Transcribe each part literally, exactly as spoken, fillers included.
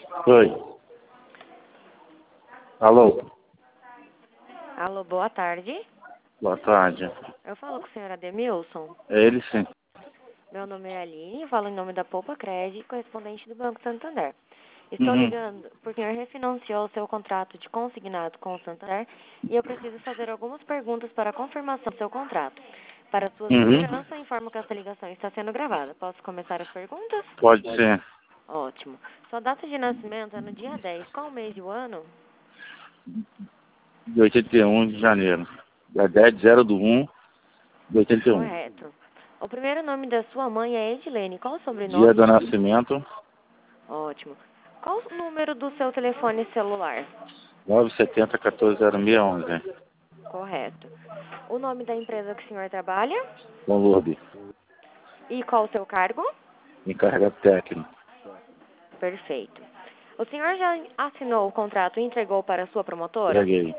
Oi. Alô? Alô, boa tarde. Boa tarde. Eu falo com o senhor Ademilson. É ele sim. Meu nome é Aline, eu falo em nome da Poupa Cred, correspondente do Banco Santander. Estou Uhum. ligando porque o senhor refinanciou seu contrato de consignado com o Santander e eu preciso fazer algumas perguntas para a confirmação do seu contrato. Para sua Uhum. segurança, informo que essa ligação está sendo gravada. Posso começar as perguntas? Pode ser. Ótimo. Sua data de nascimento é no dia dez. Qual o mês e o ano? De oitenta e um de janeiro. Dia dez de zero do um de oitenta e um. Correto. O primeiro nome da sua mãe é Edilene. Qual o Dia sobrenome? do nascimento. Ótimo. Qual o número do seu telefone celular? nove sete zero, um quatro zero seis um um. Correto. O nome da empresa que o senhor trabalha? Com Lourdes. E qual o seu cargo? Encarregado técnico. Perfeito. O senhor já assinou o contrato e entregou para a sua promotora? Peguei.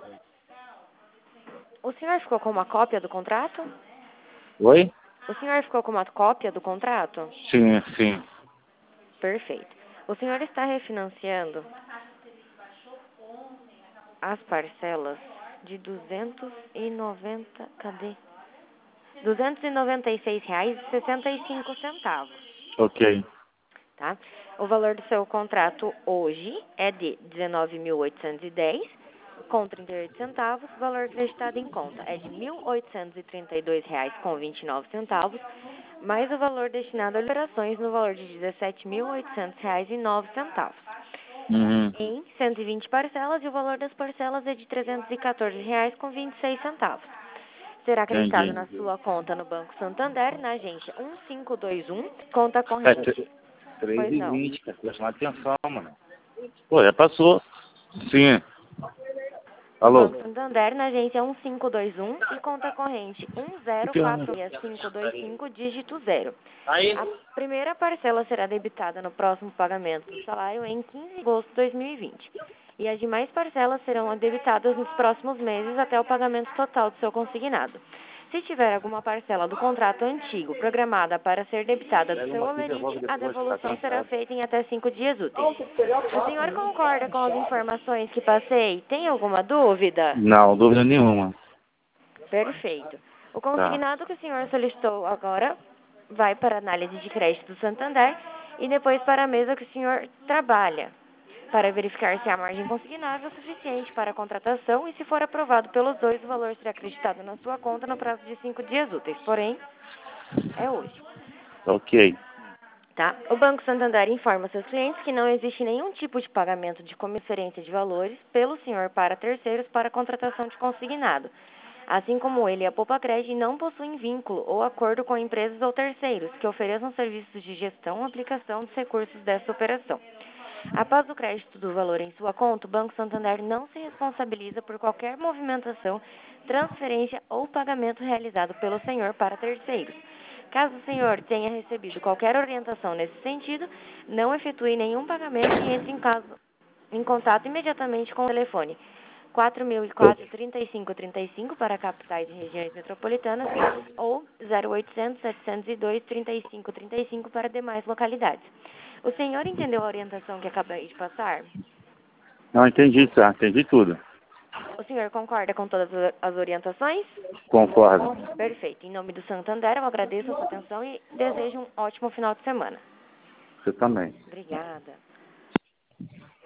O senhor ficou com uma cópia do contrato? Oi? O senhor ficou com uma cópia do contrato? Sim, sim. Perfeito. O senhor está refinanciando as parcelas de duzentos e noventa, cadê? duzentos e noventa e seis reais e sessenta e cinco centavos, Ok. tá? O valor do seu contrato hoje é de dezenove mil oitocentos e dez com trinta e oito centavos. O valor acreditado em conta é de mil oitocentos e trinta e dois reais com vinte e nove centavos, mais o valor destinado a operações no valor de dezessete mil oitocentos reais e nove centavos. Uhum. Em cento e vinte parcelas, e o valor das parcelas é de trezentos e quatorze reais com vinte e seis centavos. Será acreditado Entendi. na sua conta no Banco Santander, na agência um cinco dois um, conta É corrente. três Pois e não. vinte, cara. Presta mais atenção, mano. Pô, já passou. Sim. No Alô? Banco Santander, na agência um cinco dois um e conta corrente um zero quatro seis cinco dois cinco, dígito zero. Aí. A primeira parcela será debitada no próximo pagamento do salário em quinze de agosto de dois mil e vinte. E as demais parcelas serão debitadas nos próximos meses até o pagamento total do seu consignado. Se tiver alguma parcela do contrato antigo programada para ser debitada do Pega seu uma aqui e devolve holerite, a depois, tá devolução será cansado. feita em até cinco dias úteis. O senhor concorda com as informações que passei? Tem alguma dúvida? Não, dúvida nenhuma. Perfeito. O Tá. consignado que o senhor solicitou agora vai para a análise de crédito do Santander e depois para a mesa que o senhor trabalha, para verificar se a margem consignável é suficiente para a contratação e, se for aprovado pelos dois, o valor será acreditado na sua conta no prazo de cinco dias úteis. Porém, é hoje. Ok. Tá? O Banco Santander informa seus clientes que não existe nenhum tipo de pagamento de transferência de valores pelo senhor para terceiros para a contratação de consignado. Assim como ele e a Poupa Cred não possuem vínculo ou acordo com empresas ou terceiros que ofereçam serviços de gestão ou aplicação dos recursos dessa operação. Após o crédito do valor em sua conta, o Banco Santander não se responsabiliza por qualquer movimentação, transferência ou pagamento realizado pelo senhor para terceiros. Caso o senhor tenha recebido qualquer orientação nesse sentido, não efetue nenhum pagamento e entre em, caso, em contato imediatamente com o telefone quatro mil e quatro, trinta e cinco trinta e cinco para capitais e regiões metropolitanas ou zero oitocentos, setecentos e dois, trinta e cinco trinta e cinco para demais localidades. O senhor entendeu a orientação que acabei de passar? Não, entendi, tá. Entendi tudo. O senhor concorda com todas as orientações? Concordo. Perfeito. Em nome do Santander, eu agradeço a sua atenção e desejo um ótimo final de semana. Você também. Obrigada.